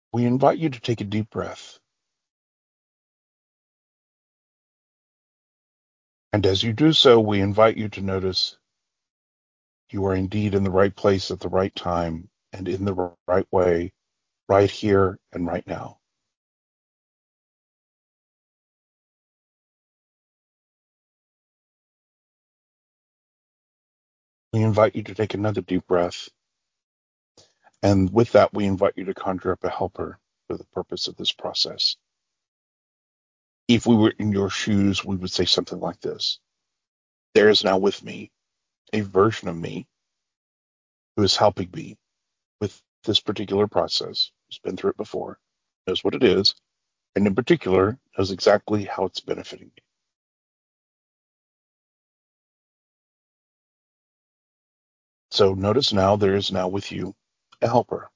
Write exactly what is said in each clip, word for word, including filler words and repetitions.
We invite you to take a deep breath. And as you do so, we invite you to notice you are indeed in the right place at the right time and in the right way, right here and right now. We invite you to take another deep breath. And with that, we invite you to conjure up a helper for the purpose of this process. If we were in your shoes, we would say something like this. There is now with me a version of me who is helping me with this particular process, who's been through it before, knows what it is, and in particular, knows exactly how it's benefiting me. So notice now there is now with you a helper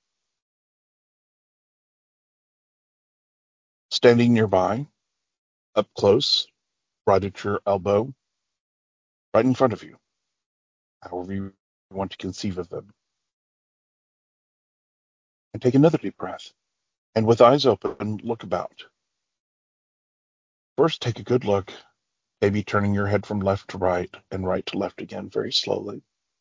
standing nearby, up close, right at your elbow, right in front of you, however you want to conceive of them. And take another deep breath. And with eyes open, look about. First, take a good look, maybe turning your head from left to right and right to left again very slowly.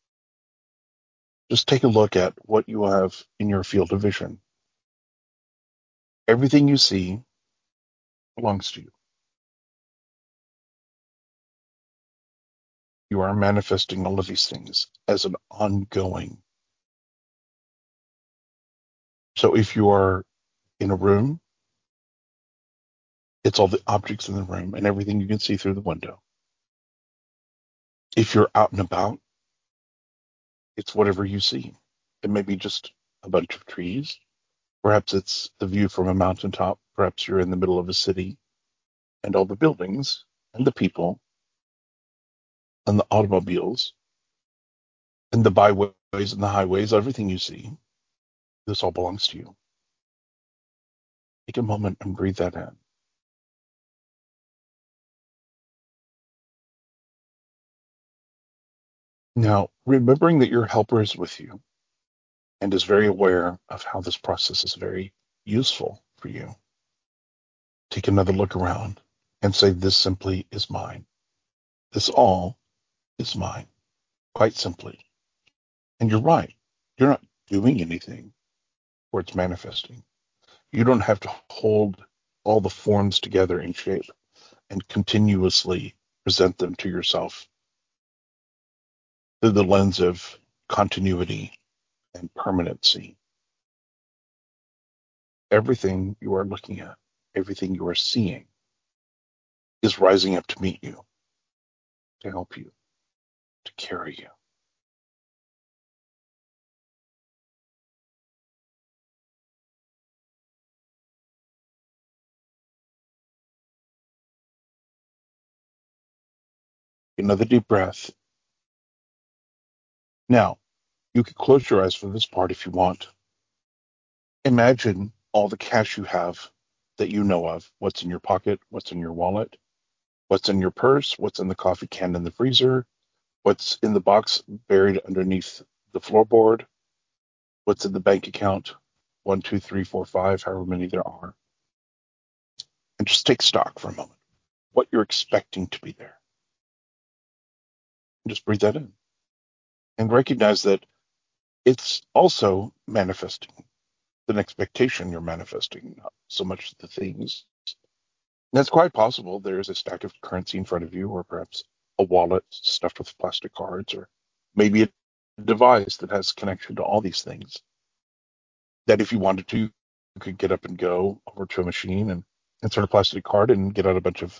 Just take a look at what you have in your field of vision. Everything you see belongs to you. You are manifesting all of these things as an ongoing. So if you are in a room, it's all the objects in the room and everything you can see through the window. If you're out and about, it's whatever you see. It may be just a bunch of trees. Perhaps it's the view from a mountaintop. Perhaps you're in the middle of a city and all the buildings and the people and the automobiles and the byways and the highways, everything you see, this all belongs to you. Take a moment and breathe that in. Now, remembering that your helper is with you and is very aware of how this process is very useful for you, take another look around and say, this simply is mine. This all is mine, quite simply. And you're right. You're not doing anything where it's manifesting. You don't have to hold all the forms together in shape and continuously present them to yourself through the lens of continuity and permanency. Everything you are looking at, everything you are seeing is rising up to meet you, to help you, to carry you. Another deep breath. Now, you can close your eyes for this part if you want. Imagine all the cash you have that you know of, what's in your pocket, what's in your wallet, what's in your purse, what's in the coffee can in the freezer, what's in the box buried underneath the floorboard, what's in the bank account, one, two, three, four, five, however many there are. And just take stock for a moment, what you're expecting to be there. And just breathe that in and recognize that it's also manifesting. An expectation you're manifesting, not so much the things. And it's quite possible there's a stack of currency in front of you, or perhaps a wallet stuffed with plastic cards, or maybe a device that has connection to all these things. That if you wanted to, you could get up and go over to a machine and insert a plastic card and get out a bunch of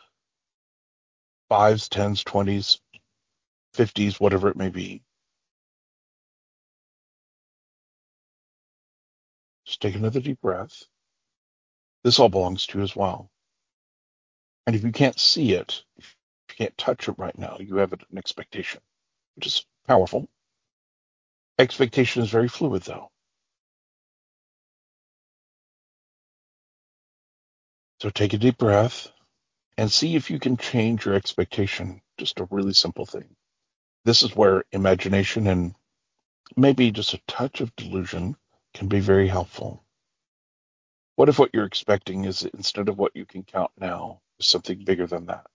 fives, tens, twenties, fifties, whatever it may be. Just take another deep breath. This all belongs to you as well. And if you can't see it, if you can't touch it right now, you have an expectation, which is powerful. Expectation is very fluid, though. So take a deep breath and see if you can change your expectation. Just a really simple thing. This is where imagination and maybe just a touch of delusion can be very helpful. What if what you're expecting is instead of what you can count now, is something bigger than that?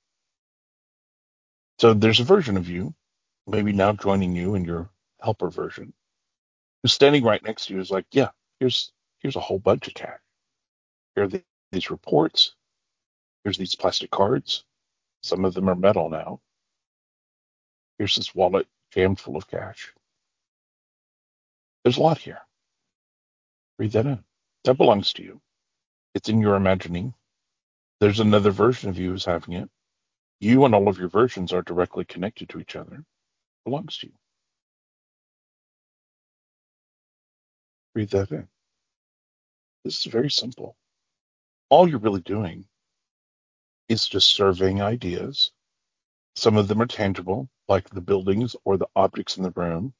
So there's a version of you, maybe now joining you in your helper version, who's standing right next to you is like, yeah, here's here's a whole bunch of cash. Here are the, these reports. Here's these plastic cards. Some of them are metal now. Here's this wallet jammed full of cash. There's a lot here. Read that in. That belongs to you. It's in your imagining. There's another version of you who's having it. You and all of your versions are directly connected to each other. It belongs to you. Read that in. This is very simple. All you're really doing is just surveying ideas. Some of them are tangible, like the buildings or the objects in the room.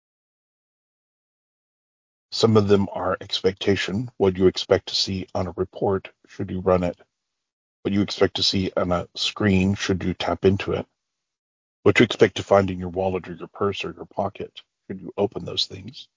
Some of them are expectation, what you expect to see on a report should you run it, what you expect to see on a screen should you tap into it, what you expect to find in your wallet or your purse or your pocket should you open those things.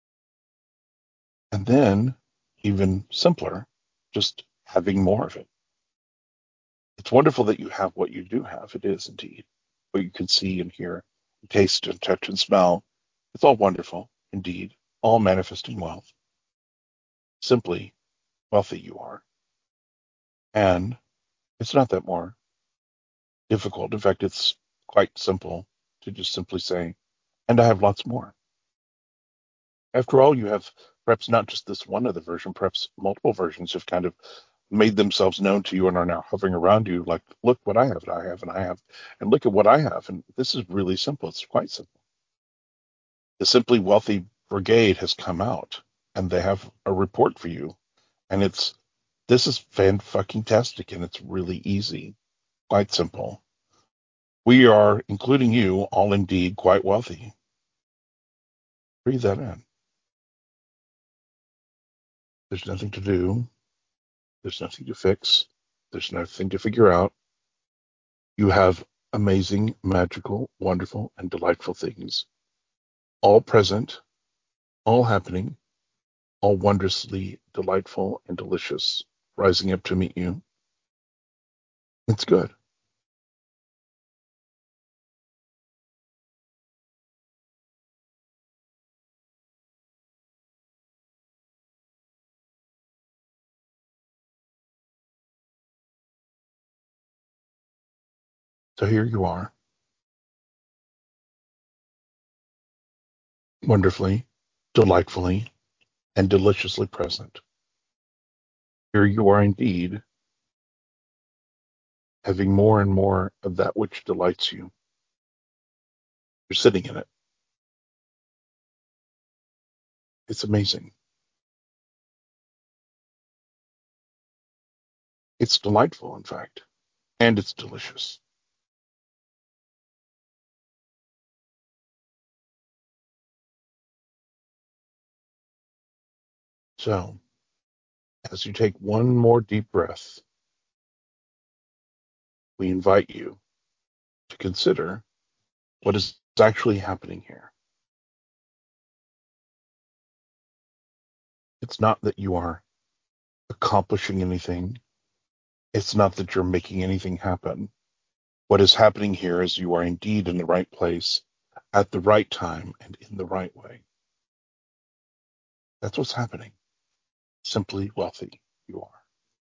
And then, even simpler, just having more of it. It's wonderful that you have what you do have. It is indeed. What you can see and hear, taste and touch and smell. It's all wonderful, indeed, all manifesting wealth. Simply wealthy you are. And it's not that more difficult. In fact, it's quite simple to just simply say, and I have lots more. After all, you have perhaps not just this one other version, perhaps multiple versions have kind of made themselves known to you and are now hovering around you like, look what I have, and I have, and I have, and look at what I have. And this is really simple. It's quite simple. The Simply Wealthy Brigade has come out and they have a report for you. And it's, this is fan fucking tastic and it's really easy, quite simple. We are, including you, all indeed quite wealthy. Breathe that in. There's nothing to do. There's nothing to fix. There's nothing to figure out. You have amazing, magical, wonderful, and delightful things, all present, all happening, all wondrously delightful and delicious, rising up to meet you. It's good. So here you are, wonderfully, delightfully, and deliciously present. Here you are indeed, having more and more of that which delights you. You're sitting in it. It's amazing. It's delightful, in fact, and it's delicious. So, as you take one more deep breath, we invite you to consider what is actually happening here. It's not that you are accomplishing anything. It's not that you're making anything happen. What is happening here is you are indeed in the right place at the right time and in the right way. That's what's happening. Simply wealthy you are.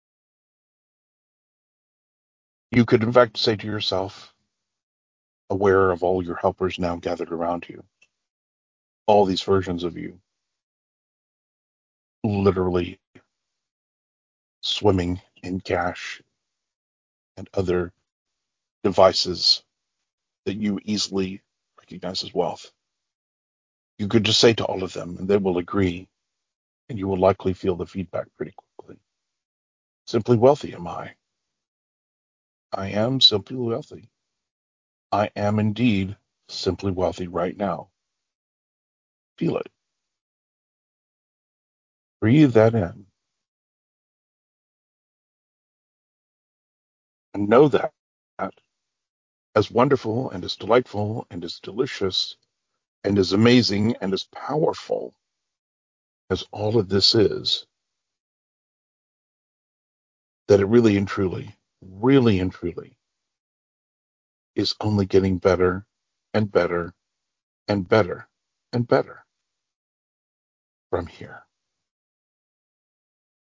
You could, in fact, say to yourself, aware of all your helpers now gathered around you, all these versions of you, literally swimming in cash and other devices that you easily recognize as wealth. You could just say to all of them, and they will agree, and you will likely feel the feedback pretty quickly. Simply wealthy am I. I am simply wealthy. I am indeed simply wealthy right now. Feel it. Breathe that in. And know that as wonderful and as delightful and as delicious and as amazing and as powerful as all of this is, that it really and truly, really and truly is only getting better and better and better and better from here.